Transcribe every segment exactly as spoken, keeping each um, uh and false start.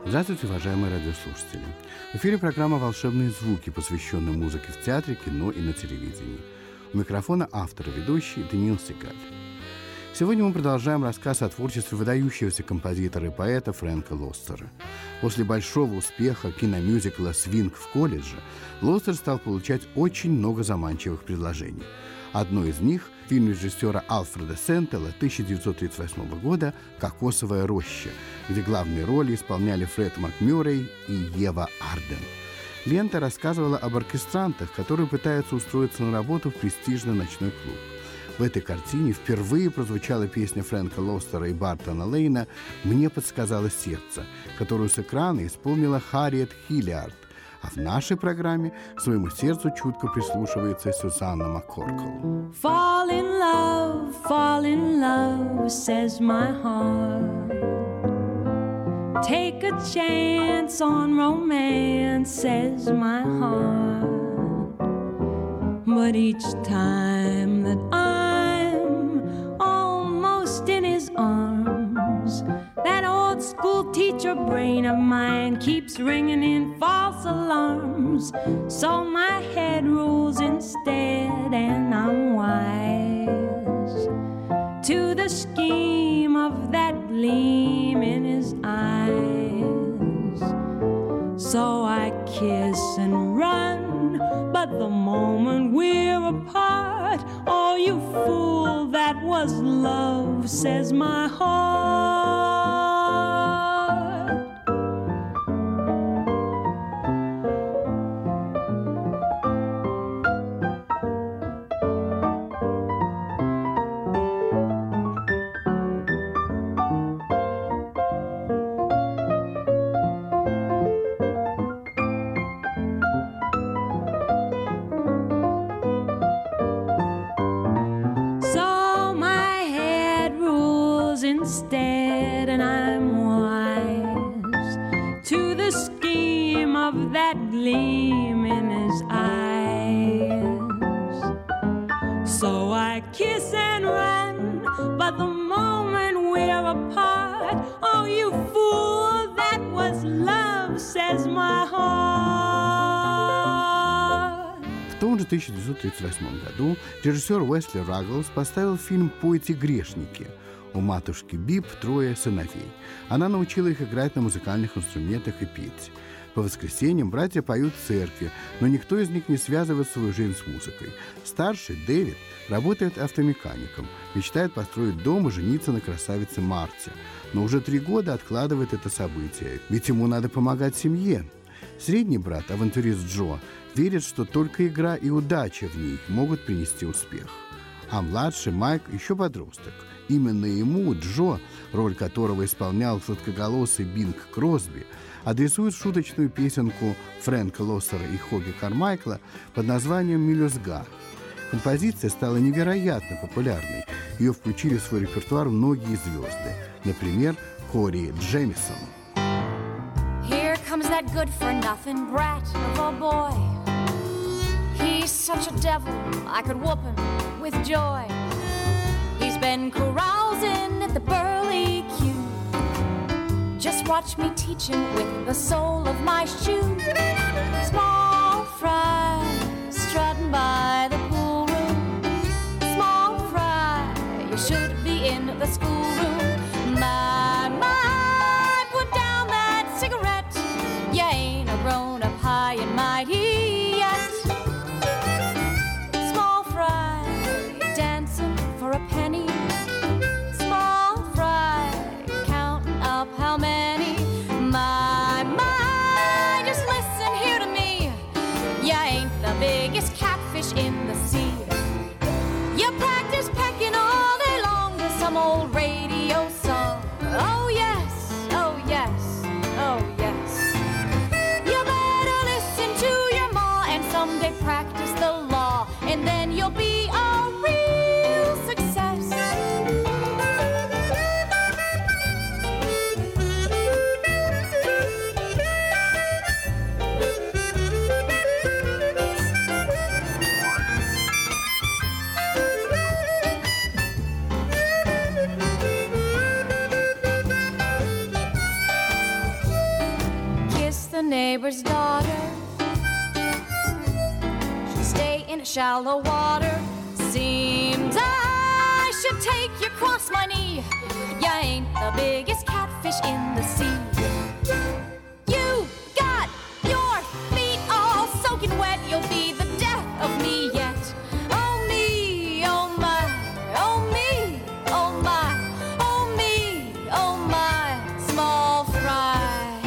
Здравствуйте, уважаемые радиослушатели. В эфире программа «Волшебные звуки», посвященная музыке в театре, кино и на телевидении. У микрофона автор и ведущий Даниил Сигаль. Сегодня мы продолжаем рассказ о творчестве выдающегося композитора и поэта Фрэнка Лостера. После большого успеха киномюзикла «Свинг в колледже» Лостер стал получать очень много заманчивых предложений. Одно из них – фильм режиссера Альфреда Сентела тысяча девятьсот тридцать восьмого года «Кокосовая роща», где главные роли исполняли Фред МакМюррей и Ева Арден. Лента рассказывала об оркестрантах, которые пытаются устроиться на работу в престижный ночной клуб. В этой картине впервые прозвучала песня Фрэнка Лостера и Бартона Лейна «Мне подсказало сердце», которую с экрана исполнила Харриет Хиллиард. А в нашей программе к своему сердцу чутко прислушивается Сюзанна Маккоркл. Fall in love, fall in love, says my heart. Take a chance on romance, says my heart. But each time that I'm almost in his arms, that old school teacher brain of mine keeps ringing in false alarms. So my head rules instead, and I'm wise to the scheme of that gleam in his eyes. So I kiss and run, but the moment we're apart, oh, you fool, that was love, says my heart. Instead, and I'm wise to the scheme of that gleam in his eyes. So I kiss and run, but the moment we're apart, oh, you fool, that was love, says my heart. В том же тысяча девятьсот тридцать восьмом году режиссер Уэсли Рагглз поставил фильм «Пойте, грешники». У матушки Бип трое сыновей. Она научила их играть на музыкальных инструментах и петь. По воскресеньям братья поют в церкви, но никто из них не связывает свою жизнь с музыкой. Старший, Дэвид, работает автомехаником, мечтает построить дом и жениться на красавице Марте, но уже три года откладывает это событие, ведь ему надо помогать семье. Средний брат, авантюрист Джо, верит, что только игра и удача в ней могут принести успех. А младший Майк еще подросток. Именно ему Джо, роль которого исполнял сладкоголосый Бинг Кросби, адресует шуточную песенку Фрэнка Лостера и Хобби Кармайкла под названием «Мелюзга». Композиция стала невероятно популярной. Ее включили в свой репертуар многие звезды. Например, Кори Джемисон. Here comes that good-for-nothing brat of a boy. He's such a devil, I could whoop him with joy. He's been carousing at the Burley Q. Just watch me teach him with the sole of my shoe. Small fry strutting by the pool room. Small fry, you should be in the schoolroom. My, my, put down that cigarette. You ain't a grown-up high and mighty yet. Small fry, dancing for a penny. Small fry, counting up how many. My, my, just listen here to me. in shallow water. Seems I should take you across my knee. You ain't the biggest catfish in the sea. You got your feet all soaking wet. You'll be the death of me yet. Oh me, oh my, oh me, oh my, oh me, oh my, small fry.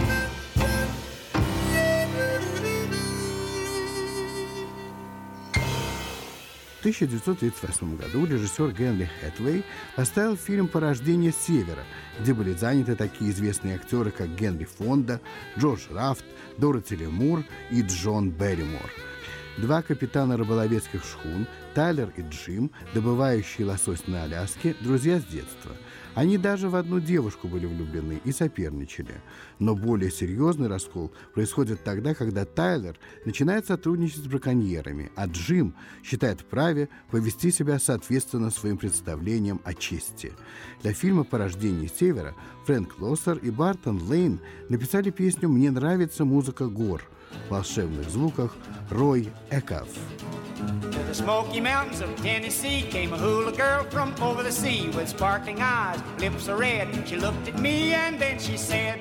В тысяча девятьсот тридцать восьмом году режиссер Генри Хэтуэй поставил фильм «Порождение Севера», где были заняты такие известные актеры, как Генри Фонда, Джордж Рафт, Дороти Ли Мур и Джон Берримор. Два капитана рыболовецких шхун, Тайлер и Джим, добывающие лосось на Аляске, друзья с детства. Они даже в одну девушку были влюблены и соперничали. Но более серьезный раскол происходит тогда, когда Тайлер начинает сотрудничать с браконьерами, а Джим считает вправе повести себя соответственно своим представлениям о чести. Для фильма «Порождение Севера» Фрэнк Лоссер и Бартон Лейн написали песню «Мне нравится музыка гор». В волшебных звуках Рой Эков. To the Smoky Mountains of Tennessee came a hula girl from over the sea with sparkling eyes, lips are red. She looked at me and then she said,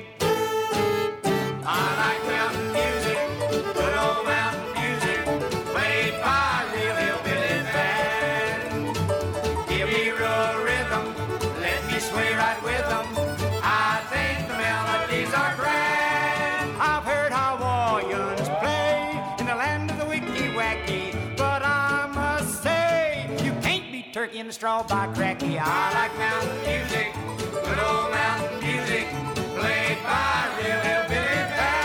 I like mountain music, good old mountain music, played by a real hillbilly band. Give me a rhythm, let me sway right with them. I think the melodies are grand. I've heard how Hawaiians play in the land of the wicky-wacky, but I must say, you can't beat turkey in the straw by cracky. I like mountain music, good old mountain music, played by a real hillbilly band.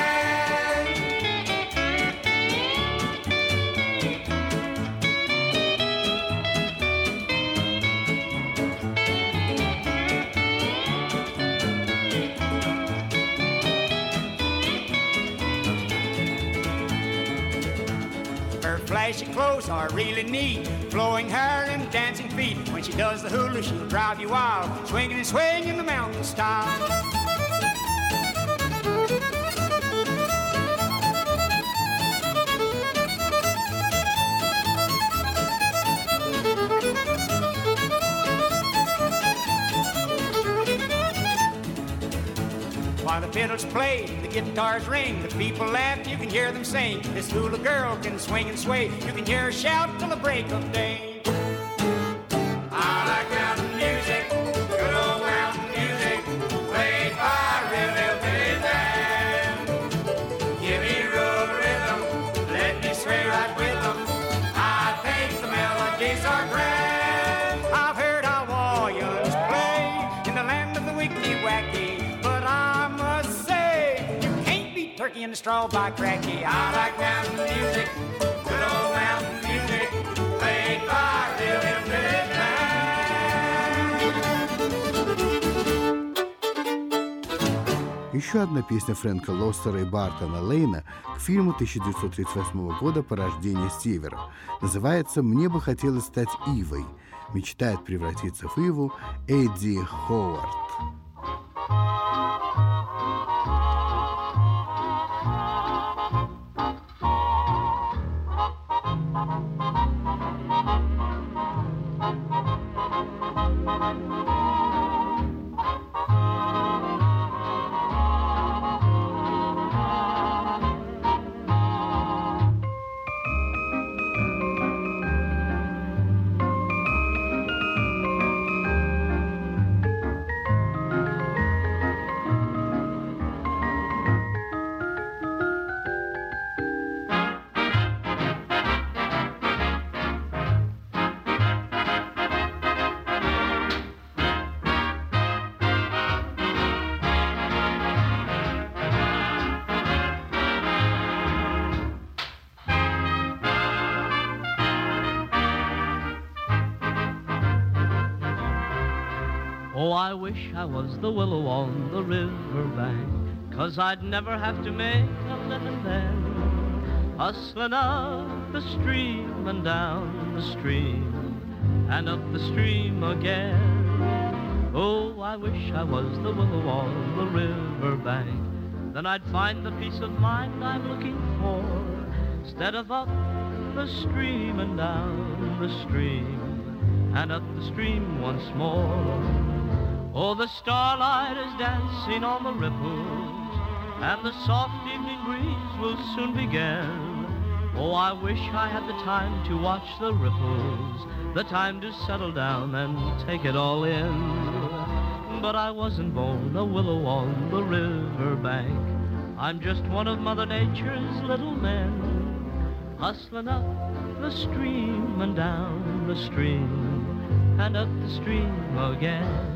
Her flashy clothes are really neat, flowing hair and dancing feet. When she does the hula, she'll drive you wild, swinging and swaying in the mountain style. While the fiddles play, the guitars ring, the people laugh, you can hear them sing. This hula girl can swing and sway, you can hear her shout till the break of day. I like mountain music, good old mountain music, played by a real hillbilly band. Give me a rhythm, let me sway right with them. I think the melodies are grand. I've heard how Hawaiians play in the land of the wicky-wacky, but I must say, you can't beat turkey in the straw by cracky. I like mountain music, good old mountain music, played by a real hillbilly band. Еще одна песня Фрэнка Лоссера и Бартона Лейна к фильму тысяча девятьсот тридцать восьмого года «Порождение Севера». Называется «Мне бы хотелось стать ивой». Мечтает превратиться в иву Эдди Ховард. Oh, I wish I was the willow on the riverbank, 'cause I'd never have to make a living there, hustling up the stream and down the stream and up the stream again. Oh, I wish I was the willow on the riverbank, then I'd find the peace of mind I'm looking for, instead of up the stream and down the stream and up the stream once more. Oh, the starlight is dancing on the ripples, and the soft evening breeze will soon begin. Oh, I wish I had the time to watch the ripples, the time to settle down and take it all in. But I wasn't born a willow on the river bank. I'm just one of Mother Nature's little men, hustling up the stream and down the stream and up the stream again.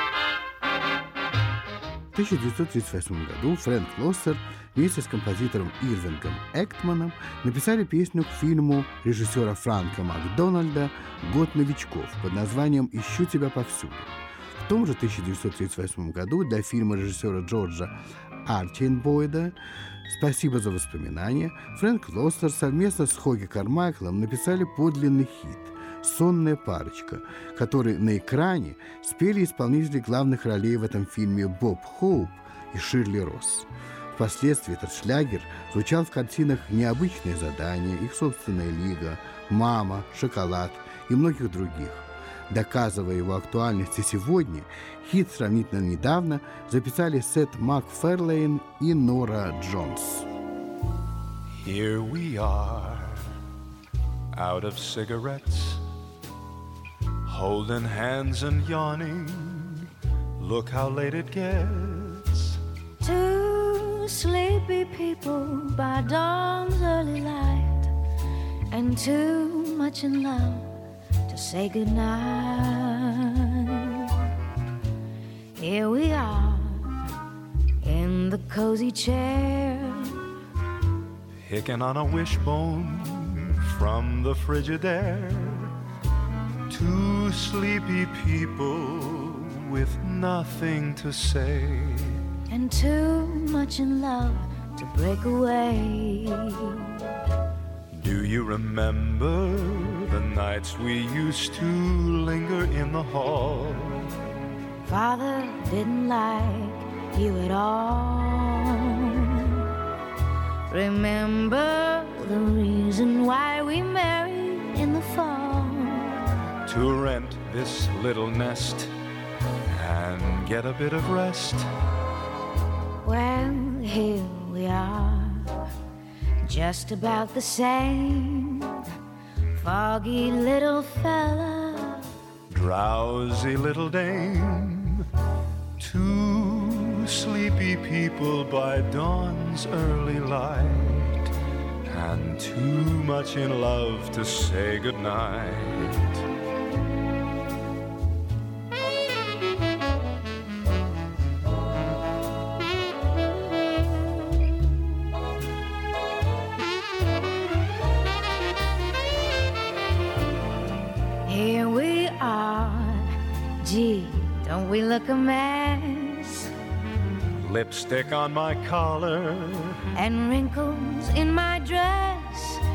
В тысяча девятьсот тридцать восьмом году Фрэнк Лоссер вместе с композитором Ирвингом Эктманом написали песню к фильму режиссера Франка Макдональда «Год новичков» под названием «Ищу тебя повсюду». В том же тысяча девятьсот тридцать восьмом году для фильма режиссера Джорджа Арченбойда «Спасибо за воспоминания» Фрэнк Лоссер совместно с Хоги Кармайклом написали подлинный хит «Сонная парочка», который на экране спели исполнители главных ролей в этом фильме Боб Хоуп и Ширли Росс. Впоследствии этот шлягер звучал в картинах «Необычные задания», «Их собственная лига», «Мама», «Шоколад» и многих других. Доказывая его актуальность и сегодня, хит сравнительно недавно записали Сет Макферлейн и Нора Джонс. Here we are, out of cigarettes, holding hands and yawning. Look how late it gets. Two sleepy people by dawn's early light, and too much in love to say goodnight. Here we are in the cozy chair, Picking on a wishbone from the Frigidaire. Two sleepy people with nothing to say, and too much in love to break away. Do you remember the nights we used to linger in the hall? Father didn't like you at all. Remember the reason why we married in the fall? To rent this little nest and get a bit of rest. Well, here we are, just about the same. Foggy little fella, Drowsy little dame. Two sleepy people by dawn's early light, and too much in love to say goodnight. here we are. Gee, don't we look a mess? Lipstick on my collar, And wrinkles in my dress.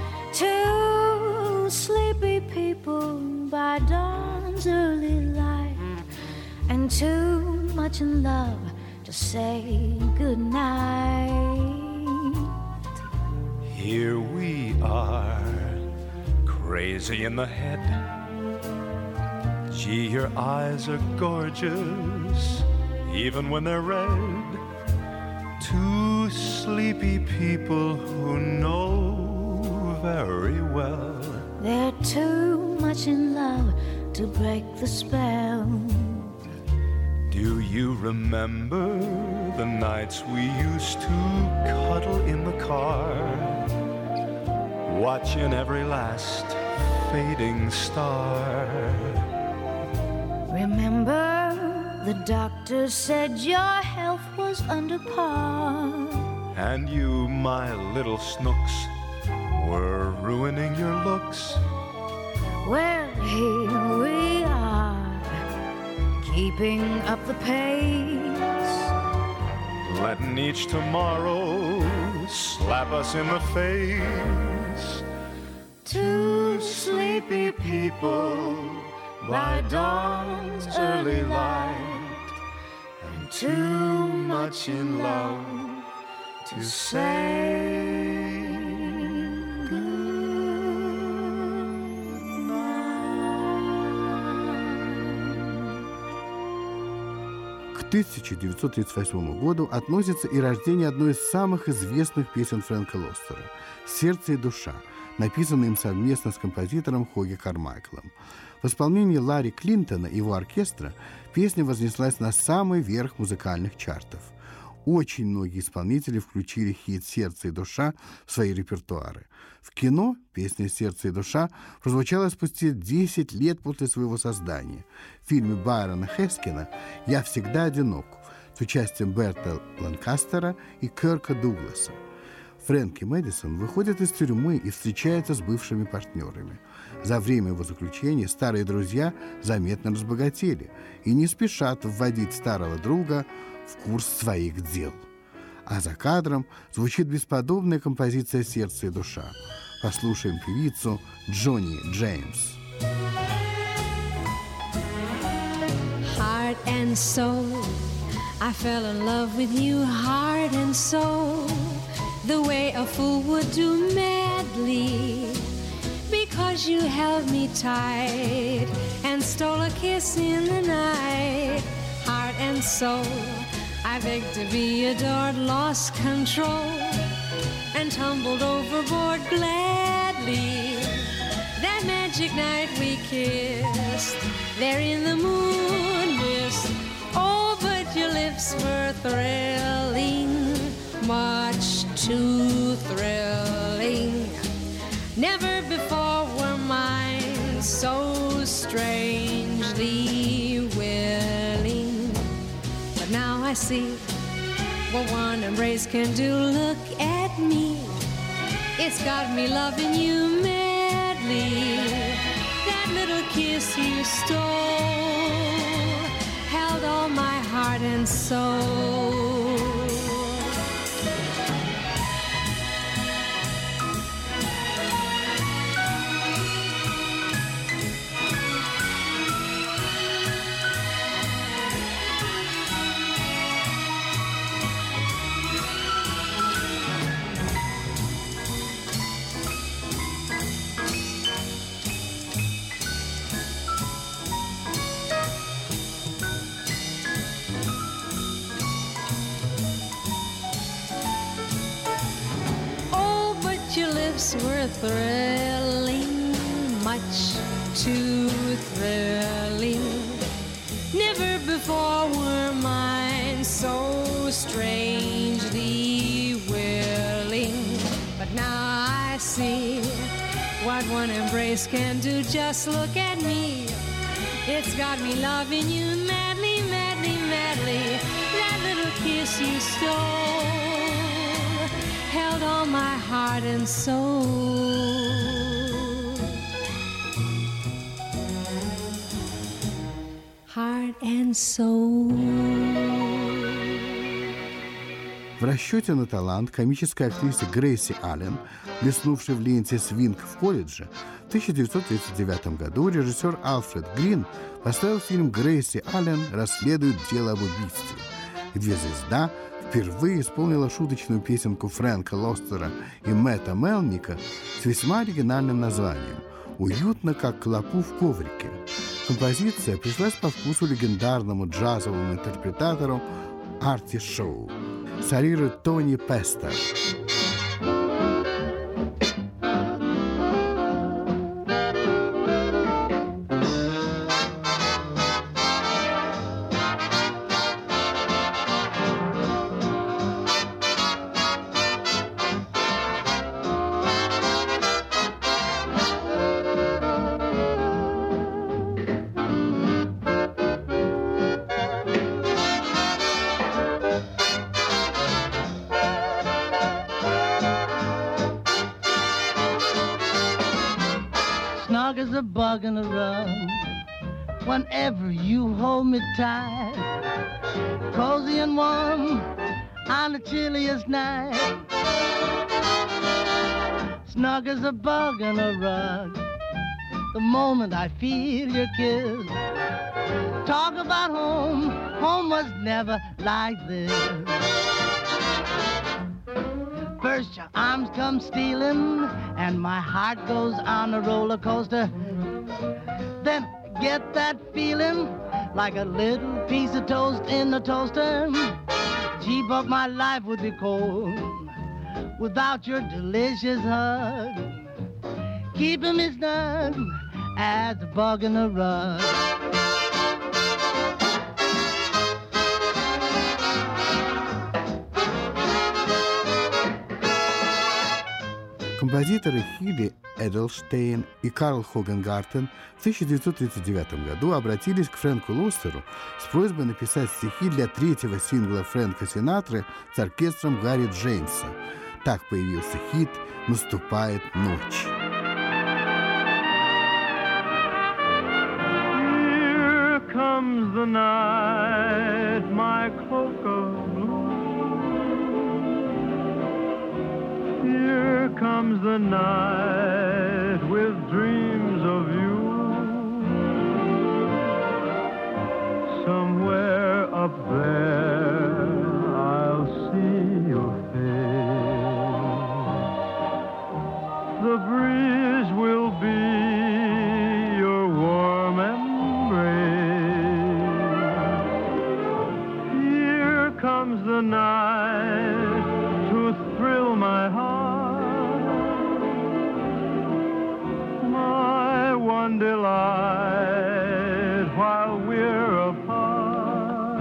Two sleepy people by dawn's early light, and too much in love to say goodnight. here we are, crazy in the head. Gee, your eyes are gorgeous, even when they're red. Two sleepy people who know very well They're too much in love to break the spell. Do you remember the nights we used to cuddle in the car, watching every last fading star? Remember, the doctor said your health was under par. And you, my little snooks, were ruining your looks. Well, here we are, keeping up the pace. Letting each tomorrow slap us in the face. Two sleepy people by dawn's early light, and too much in love to say goodnight. К тысяча девятьсот тридцать восьмому году относится и рождение одной из самых известных песен Фрэнка Лостера «Сердце и душа», написанной им совместно с композитором Хоги Кармайклом. В исполнении Ларри Клинтона и его оркестра песня вознеслась на самый верх музыкальных чартов. Очень многие исполнители включили хит «Сердце и душа» в свои репертуары. В кино песня «Сердце и душа» прозвучала спустя десять лет после своего создания. В фильме Байрона Хескина «Я всегда одинок» с участием Берта Ланкастера и Кёрка Дугласа. Фрэнки Мэдисон выходит из тюрьмы и встречается с бывшими партнерами. За время его заключения старые друзья заметно разбогатели и не спешат вводить старого друга в курс своих дел. А за кадром звучит бесподобная композиция «Сердце и душа». Послушаем певицу Джонни Джеймс. Heart and soul, I fell in love with you, heart and soul, the way a fool would do madly, because you held me tight and stole a kiss in the night. Heart and soul, I begged to be adored, lost control, and tumbled overboard gladly. That magic night we kissed, there in the moon mist. Oh, but your lips were thrilling, much too thrilling. Never before were mine so strangely willing. But now I see what one embrace can do. Look at me, it's got me loving you madly. That little kiss you stole held all my heart and soul. Were thrilling, much too thrilling. Never before were mine so strangely willing. But now I see what one embrace can do. Just look at me, it's got me loving you madly, madly, madly. That little kiss you stole held all my heart and soul. Heart and soul. В расчете на талант комической актрисы Грейси Аллен, блеснувшей в ленте «Свинг» в колледже, в тысяча девятьсот тридцать девятом году режиссер Альфред Грин поставил фильм «Грейси Аллен расследует дело об убийстве», где звезда впервые исполнила шуточную песенку Фрэнка Лостера и Мэтта Мелника с весьма оригинальным названием «Уютно, как клопу в коврике». Композиция пришлась по вкусу легендарному джазовому интерпретатору Арти Шоу. Солирует Тони Пестер. Snug as a bug in a rug whenever you hold me tight, cozy and warm on the chilliest night. Snug as a bug in a rug the moment I feel your kiss. Talk about home, home was never like this. First your arms come stealing and my heart goes on a roller coaster. Then get that feeling like a little piece of toast in the toaster. Gee, but my life would be cold without your delicious hug, keeping me snug as a bug in a rug. Композиторы Хилли Эдлштейн и Карл Хогенгартен в тысяча девятьсот тридцать девятом году обратились к Фрэнку Лоссеру с просьбой написать стихи для третьего сингла Фрэнка Синатры с оркестром Гарри Джеймса. Так появился хит «Наступает ночь». Here comes the night, my cloak of blue. Here comes the night with dreams of you. Somewhere up there I'll see your face. The breeze will be your warm embrace. Here comes the night to thrill my heart. One delight while we're apart,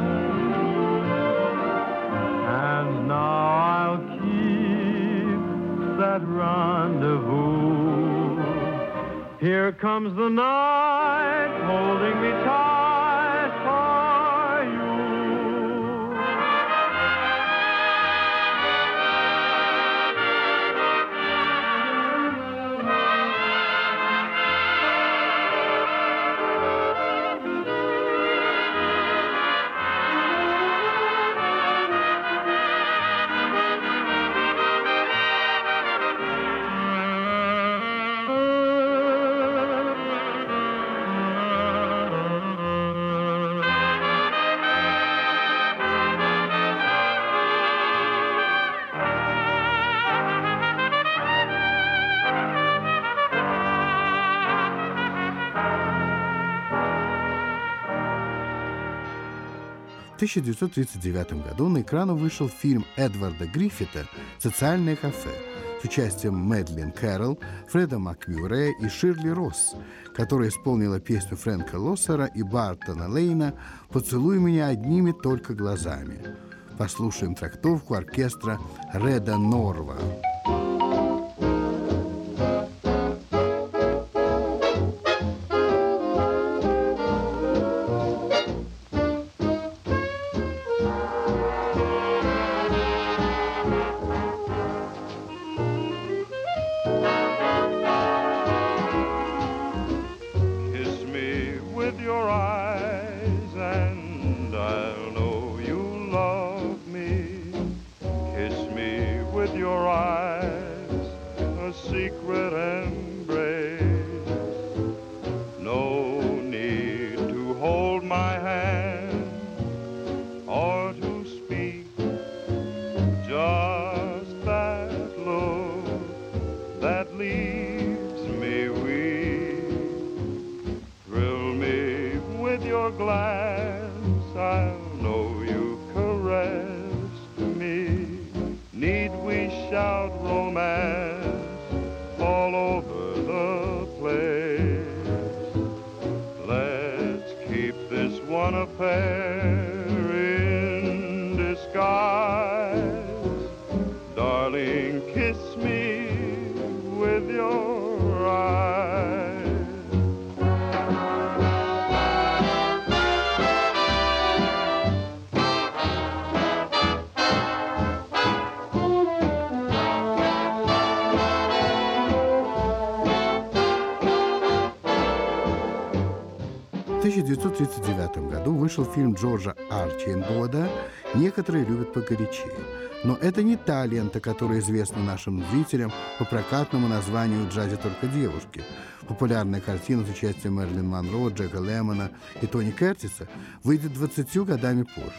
and now I'll keep that rendezvous. Here comes the night holding me tight for you. В тысяча девятьсот тридцать девятом году на экраны вышел фильм Эдварда Гриффита «Социальное кафе» с участием Мэдлин Кэрролл, Фреда Макмюррея и Ширли Росс, которая исполнила песню Фрэнка Лоссера и Бартона Лейна «Поцелуй меня одними только глазами». Послушаем трактовку оркестра Реда Норва. В тысяча девятьсот тридцать девятом году вышел фильм Джорджа Арченбода «Некоторые любят погорячее». Но это не та лента, которая известна нашим зрителям по прокатному названию «В джазе только девушки». Популярная картина с участием Мэрилин Монро, Джека Лemmона и Тони Кертиса выйдет двадцатью годами позже.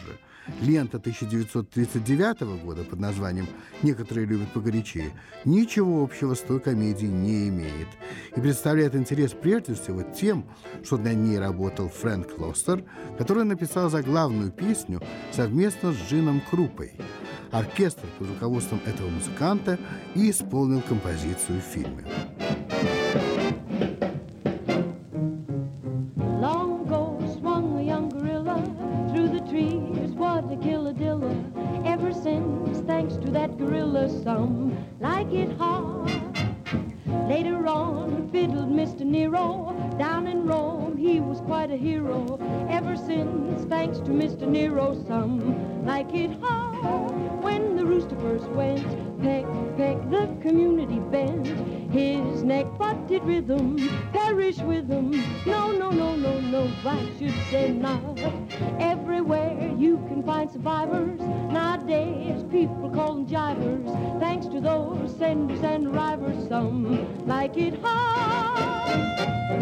Лента тысяча девятьсот тридцать девятого года под названием «Некоторые любят погорячее» ничего общего с той комедией не имеет и представляет интерес прежде всего тем, что на ней работал Фрэнк Лостер, который написал заглавную песню совместно с Джином Крупой. Оркестр под руководством этого музыканта и исполнил композицию в фильме. Long ago swung a young gorilla through the trees, what a killadilla. Ever since, thanks to that gorilla, some like it hard. Later on, fiddled Mister Nero down in Rome. He was quite a hero. Ever since, thanks to Mister Nero, some like it hard. When the rooster first went, peck, peck, the community bent. His neck butted rhythm, perish with him. No, no, no, no, no, I should say not. Everywhere you can find survivors. Nowadays, people call them jivers. Thanks to those senders and arrivers, some like it hard.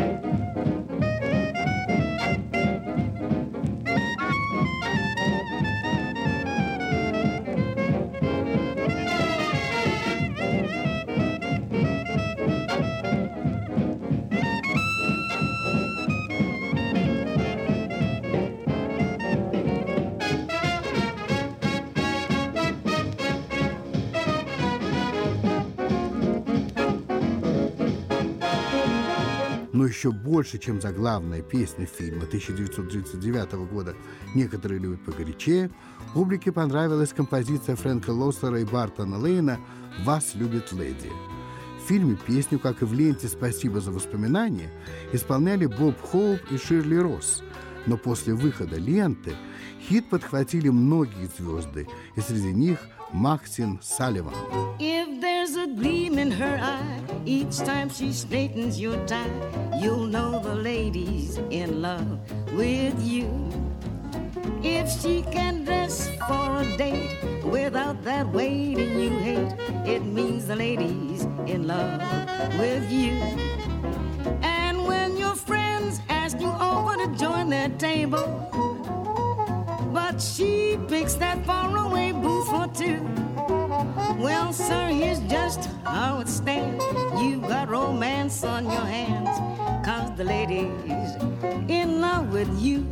Но еще больше, чем заглавная песня фильма тысяча девятьсот тридцать девятого года «Некоторые любят погорячее», публике понравилась композиция Фрэнка Лостера и Бартона Лейна «Вас любит леди». В фильме песню, как и в ленте «Спасибо за воспоминания», исполняли Боб Хоуп и Ширли Росс. Но после выхода ленты хит подхватили многие звезды, и среди них Максин Салливан. If there's a gleam in her eye, each time she straightens your tie, you'll know the lady's in love with you. If she can dress for a date without that waiting you hate, it means the lady's in love with you. And when your friends ask you over to join their table, but she picks that faraway booth for two, well, sir, here's just how it stands. You've got romance on your hands, 'cause the lady's in love with you.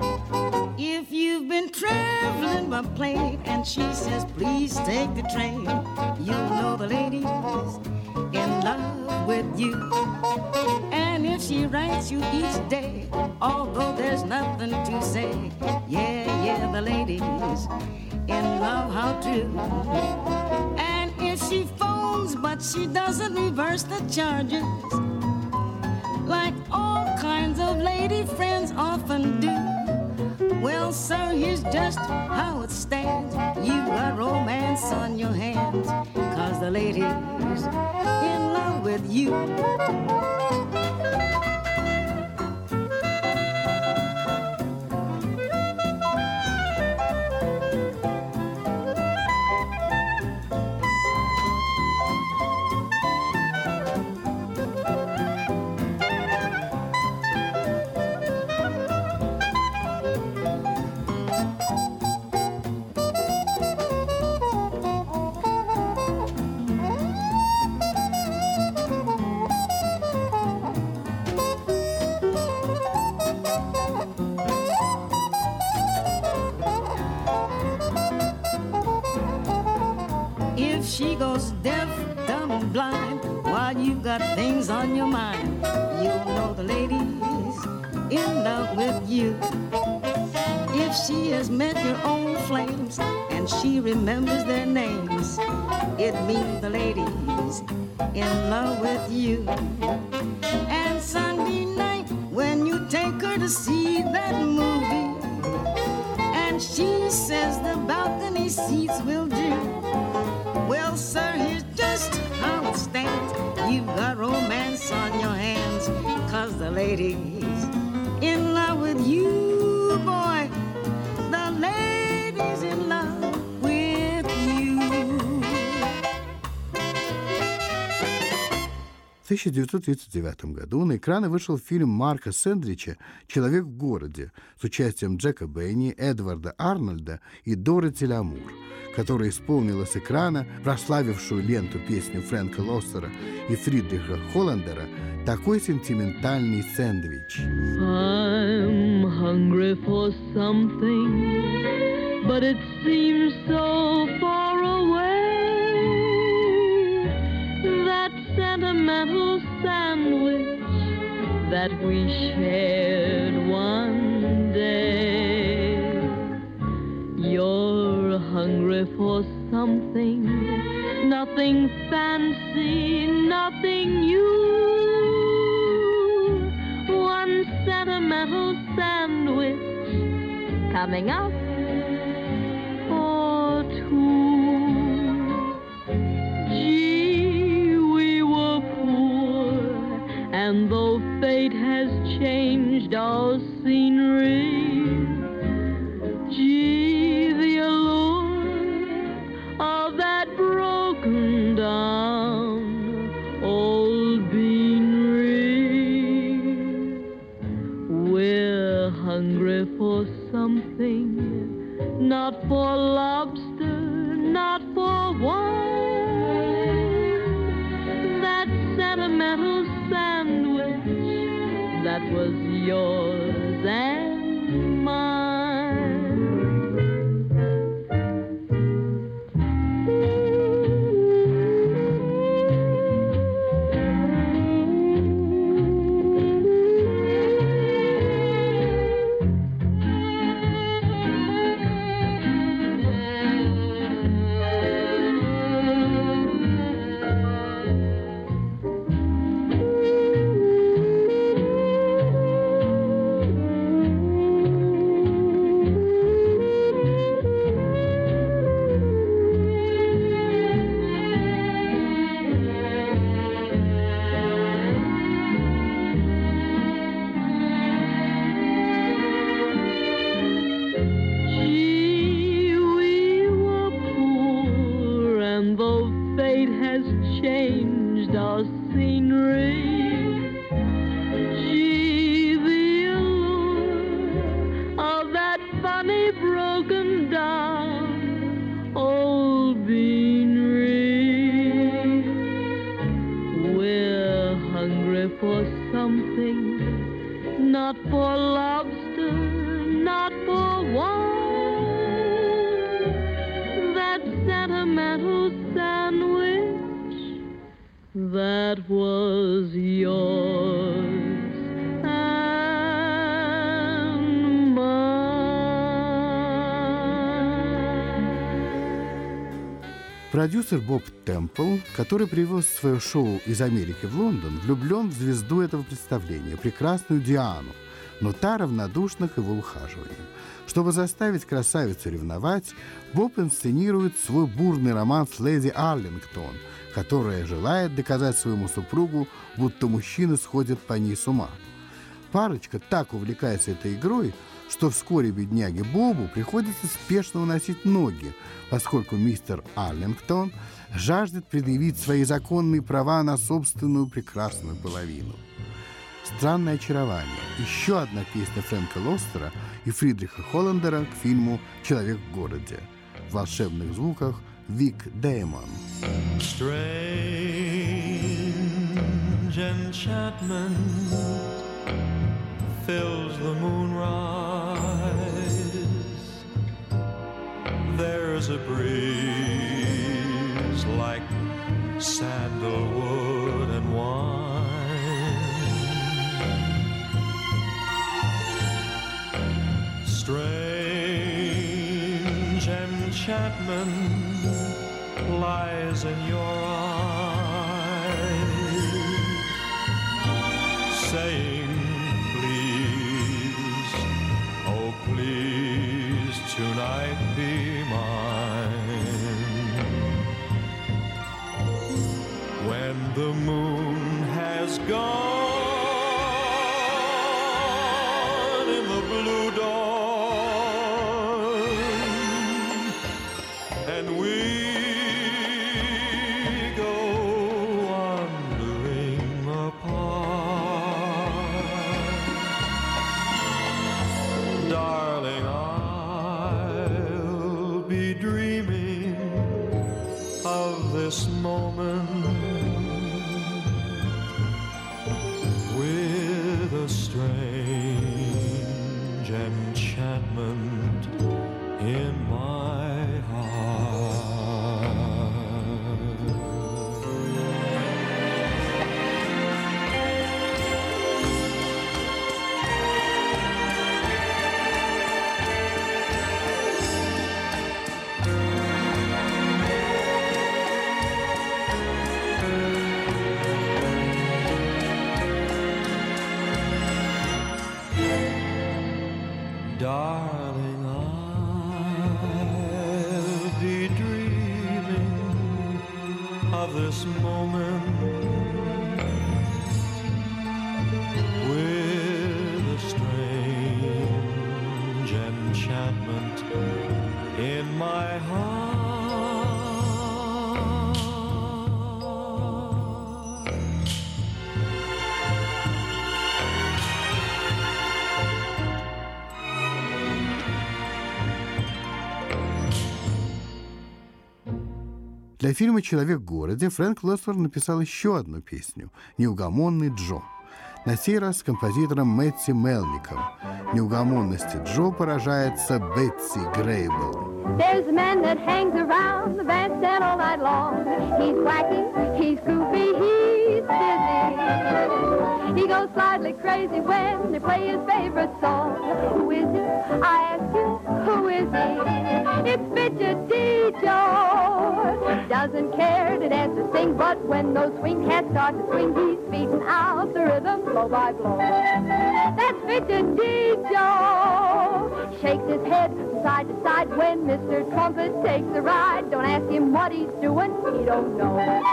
If you've been traveling by plane and she says, please take the train, you know the lady's in love with you. And if she writes you each day, although there's nothing to say, yeah, yeah, the lady's in love, how true. And if she phones but she doesn't reverse the charges, like all kinds of lady friends often do, well, sir, here's just how it stands. You've got romance on your hands, 'cause the lady's in love with you. She goes deaf, dumb, and blind while you've got things on your mind. You'll know the lady's in love with you. If she has met your old flames and she remembers their names, it means the lady's in love with you. And Sunday night when you take her to see that movie and she says the balcony seats will do, well, sir, here's just how it stands. You've got romance on your hands, 'cause the lady's in love with you, boy. The lady's in love with you. В тысяча девятьсот тридцать девятом году на экраны вышел фильм Марка Сендрича «Человек в городе» с участием Джека Бенни, Эдварда Арнольда и Дороти Лямур, которая исполнила с экрана прославившую ленту песню Фрэнка Лоссера и Фридриха Холландера такой сентиментальный сэндвич. I'm hungry for something, but it seems so far away. That sentimental sandwich that we shared one day. You're hungry for something, nothing fancy, nothing new. One sentimental sandwich coming up for two. Gee, we were poor, and though fate has changed our scenery, gee, the allure of that broken down old beanery. We're hungry for something, not for lobster, not for wine. That sentimental sandwich that was yours and mine. Changed our scenery. Gee, the allure of that funny broken down old beanery. We're hungry for something, not for lobster, not for wine. That sentimental sandwich that was yours and mine. Продюсер Боб Темпл, который привез свое шоу из Америки в Лондон, влюблен в звезду этого представления, прекрасную Диану, но та равнодушна к его ухаживанию. Чтобы заставить красавицу ревновать, Боб инсценирует свой бурный роман с леди Арлингтон, которая желает доказать своему супругу, будто мужчина сходит по ней с ума. Парочка так увлекается этой игрой, что вскоре бедняге Бобу приходится спешно уносить ноги, поскольку мистер Арлингтон жаждет предъявить свои законные права на собственную прекрасную половину. «Странное очарование» — еще одна песня Фрэнка Лостера и Фридриха Холландера к фильму «Человек в городе». В волшебных звуках Вик Дэймон. Strange enchantment fills the moonrise. There's a breeze like sandalwood and wine. Strange enchantment lies in your eyes, saying, please, oh please, tonight be mine. When the moon has gone in the blue dawn, and we go wandering darling, I'll be dreaming of this moment with a strange enchantment in my heart. Для фильма «Человек в городе» Фрэнк Лоэстер написал еще одну песню «Неугомонный Джо». На сей раз с композитором Мэтти Мелником. Неугомонности Джо поражается Бетси Грейбл. There's a man that hangs around the bandstand all night long. He's wacky, he's goofy, he's busy. He goes slightly crazy when they play his favorite song. Who is he? I ask you, who is he? It's Fidgety Joe. Doesn't care to dance or sing, but when those swing cats start to swing, he's beating out the rhythm blow by blow. That's Fidgety Joe. Shakes his head from side to side when Mister Trumpet takes a ride. Don't ask him what he's doing, he don't know.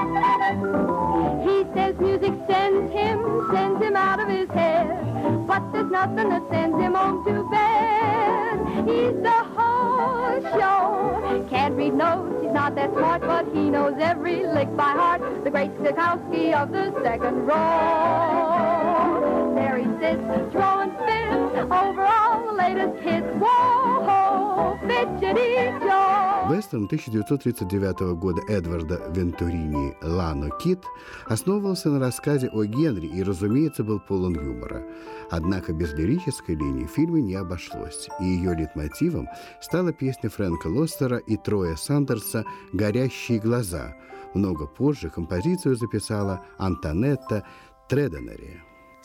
He says music sends him, sends him out of his head, but there's nothing that sends him home to bed. He's the whole show. Can't read notes, he's not that smart, but he knows every lick by heart. The great Stokowski of the second row. There he sits, throwing fits over all the latest hits. Whoa, Fidgety Joe. Вестерн тысяча девятьсот тридцать девятого года Эдварда Вентурини «Лано Кит» основывался на рассказе о Генри и, разумеется, был полон юмора. Однако без лирической линии в фильме не обошлось, и ее лейтмотивом стала песня Фрэнка Лоэстера и Троя Сандерса «Горящие глаза». Много позже композицию записала Антонетта Треденери.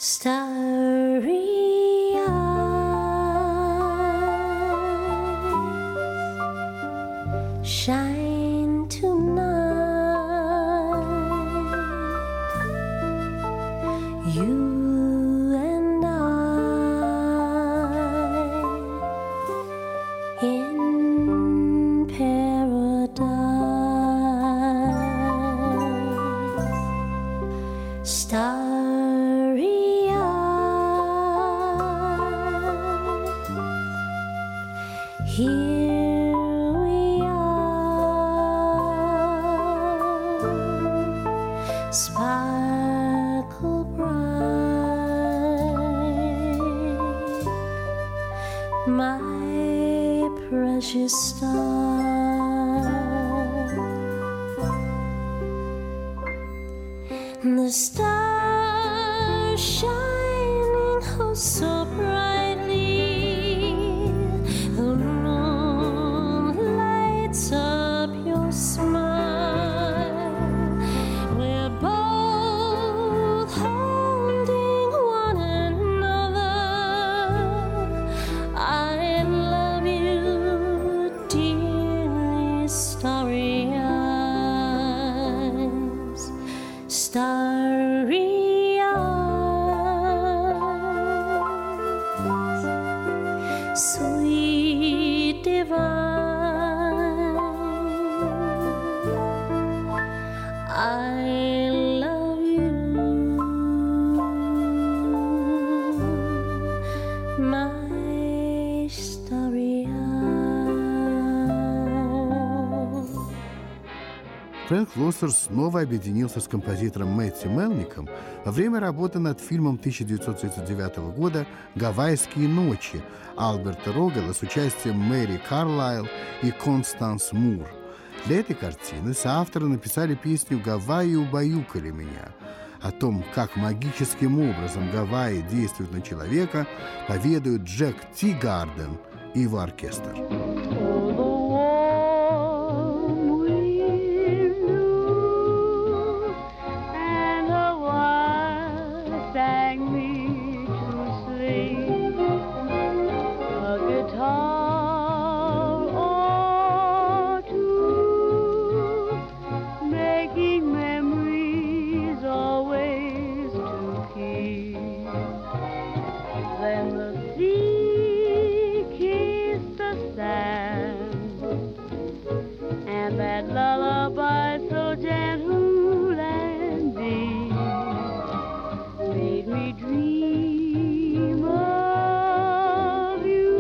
Shine tonight, you and I in paradise, starry-eyed. Here sparkle bright, my precious star. The stars shining oh so brightly, the moon lights up your smile. Starry-eyed, sweet divine, I love you, my starry-eyed. Фрэнк Лоэстер снова объединился с композитором Мэтти Мелником во время работы над фильмом тысяча девятьсот тридцать девятого года «Гавайские ночи» Альберта Рогела с участием Мэри Карлайл и Констанс Мур. Для этой картины соавторы написали песню «Гавайи убаюкали меня». О том, как магическим образом Гавайи действуют на человека, поведают Джек Тигарден и его оркестр. Then the sea me dream of you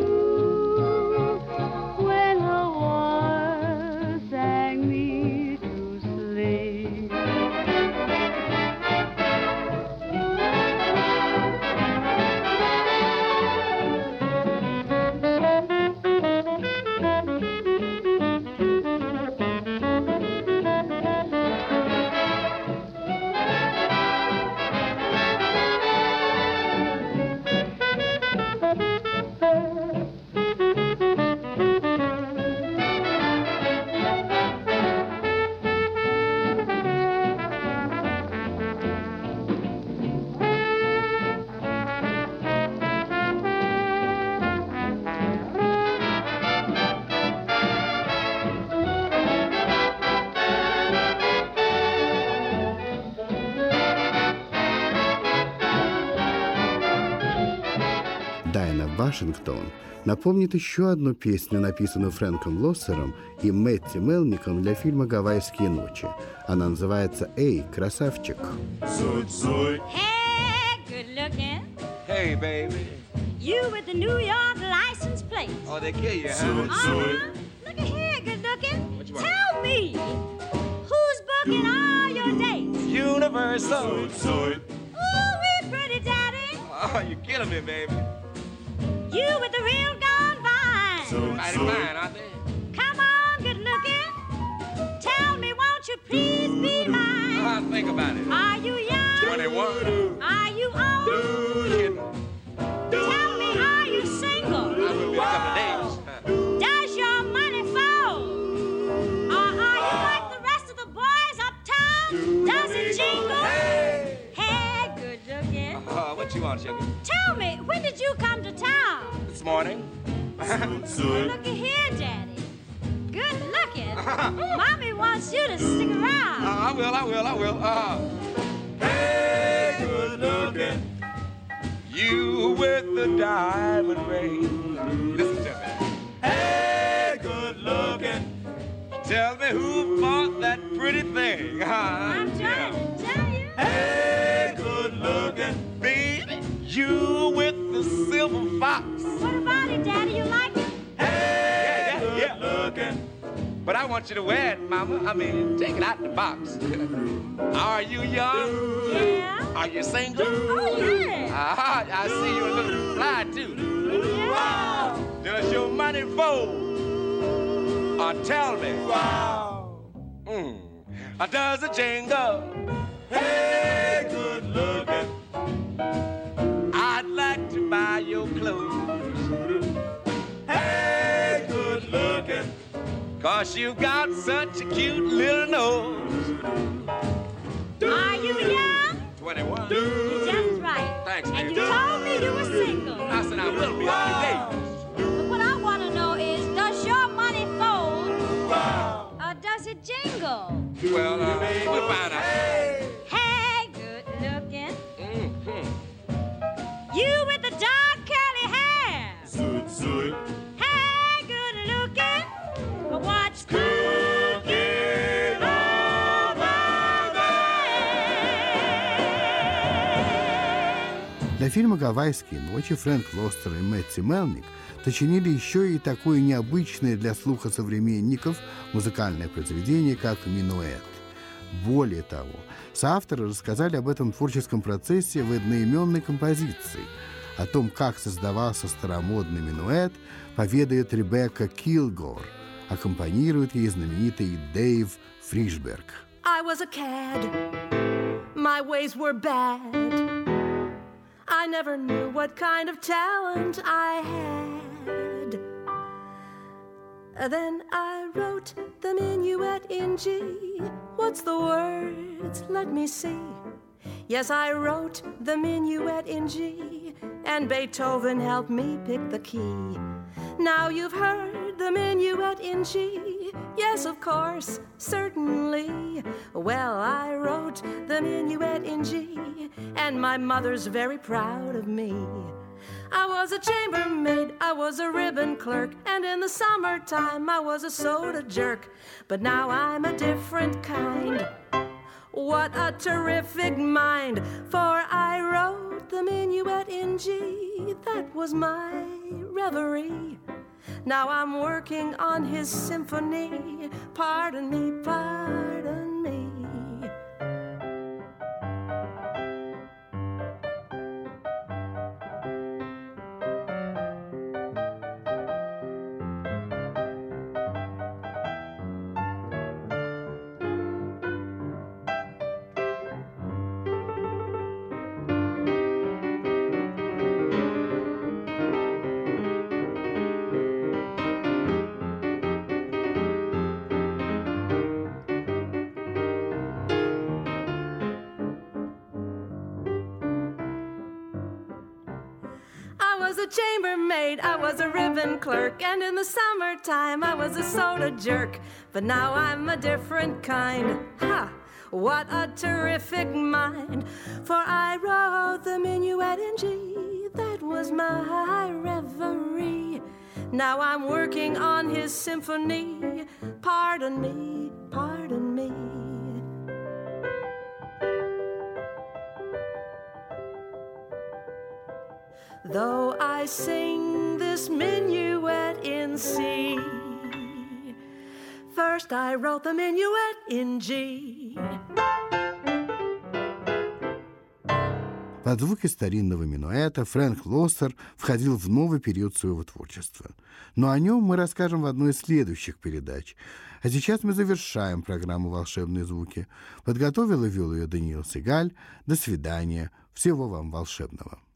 when Hawaii sang me to sleep. Дайна Вашингтон напомнит еще одну песню, написанную Фрэнком Лоссером и Мэтти Мелником для фильма «Гавайские ночи». Она называется «Эй, красавчик». Hey, good looking. Hey, baby. You with the New York license plate. Oh, they kill you, huh? Uh-huh. Look at here, good looking. What you want? Tell me, who's booking all your dates? Universal. Ooh, we pretty daddy. Oh, you're killing me, baby. You with the real gone vine. So mighty fine, aren't they? Come on, good looking. Tell me, won't you please be mine? I'll think about it. Are you young? twenty-one. Are you old? Kidding. Tell me, are you single? I will be a couple of days. Does your money fold? Or are you like the rest of the boys uptown? Does it jingle? Hey! Hey, good looking. Uh, what you want, sugar? Tell me, when did you come to town? This morning. Looky here, Daddy. Good looking. Mommy wants you to stick around. Uh, I will, I will, I will. Uh, hey, good looking. You with the diamond ring. Listen to me. Hey, good looking. Tell me who bought that pretty thing. Huh? I'm trying to tell you. Hey, good looking. Baby, you with the silver fox. What about it, Daddy? You like it? Hey, yeah, yeah, yeah. Looking. But I want you to wear it, Mama. I mean, take it out the box. Are you young? Yeah. Are you single? Oh, yeah. Ah, I see you looking fly, too. Yeah. Does your money fold? Or tell me. Wow. Mm. Or does it jingle? Hey, good looking. I'd like to buy your clothes. Hey, good looking. Cause you got such a cute little nose. Are you young? twenty-one. You're just right. Thanks, And man. you told me you were single. I said I will be a few days. But what I want to know is, does your money fold? Wow. Or does it jingle? Well, uh, we'll find out. Hey, good looking. Mm-hmm. You with the dark curly hair. Zoot, zoot. Hey, good looking. What's cooking over there? Для фильма «Гавайские ночи» Фрэнк Лостер и Мэтти Мелник сочинили еще и такое необычное для слуха современников музыкальное произведение, как «Минуэт». Более того, соавторы рассказали об этом творческом процессе в одноименной композиции. О том, как создавался старомодный минуэт, поведает Ребекка Килгор. Аккомпанирует ей знаменитый Дэйв Фришберг. I was a cad. My ways were bad. I never knew what kind of talent I had. Then I wrote the minuet in G. What's the words? Let me see. Yes, I wrote the minuet in G, and Beethoven helped me pick the key. Now you've heard the minuet in G. Yes, of course, certainly. Well, I wrote the minuet in G, and my mother's very proud of me. I was a chambermaid, I was a ribbon clerk, and in the summertime I was a soda jerk. But now I'm a different kind. What a terrific mind, for I wrote that was my reverie. Now I'm working on his symphony. Pardon me, pardon me. I was a chambermaid, I was a ribbon clerk, and in the summertime I was a soda jerk. But now I'm a different kind. Ha! What a terrific mind. For I wrote the minuet in G. That was my reverie. Now I'm working on his symphony. Pardon me, pardon me. Though I sing this minuet in C, first I wrote the minuet in G. Под звуки старинного минуэта Фрэнк Лостер входил в новый период своего творчества. Но о нем мы расскажем в одной из следующих передач. А сейчас мы завершаем программу «Волшебные звуки». Подготовил и вел ее Даниил Сигаль. До свидания. Всего вам волшебного.